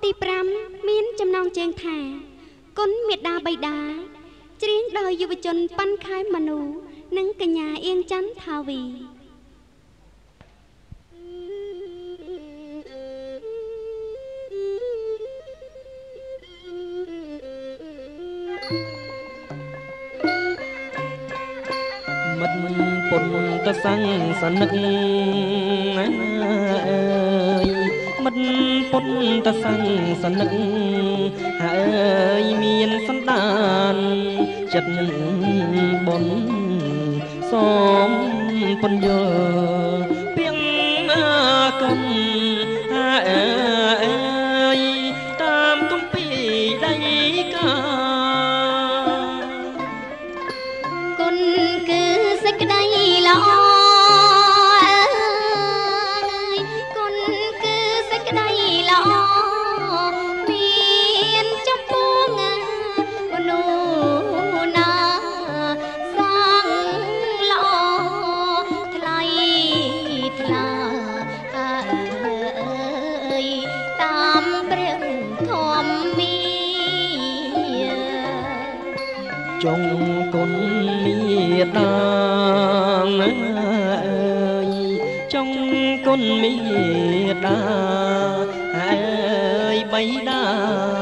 ទី5មានចំណងជើងថាគុណមេដាបៃតាច្រៀងដោយយុវជនប៉ាន់ខែមនុនិងកញ្ញាអៀងច័ន្ទថាវីមិត្តពុនតសាំងសនឹកមិត្តពុនតសាំងសនឹកហើយមានសន្តានចិត្តបុនសូមពន្យល់ពីងគុណហើយតាមគម្ពីរដីកាគុណគឺសេចក្តីល្អគុណគឺសេចក្តីល្អមានចំពោះមនុស្សណាសាងល្អថ្លៃថ្លាតាមព្រះធម្មាចុងគុណមេដាចុងគុណមេដាហើយបៃតា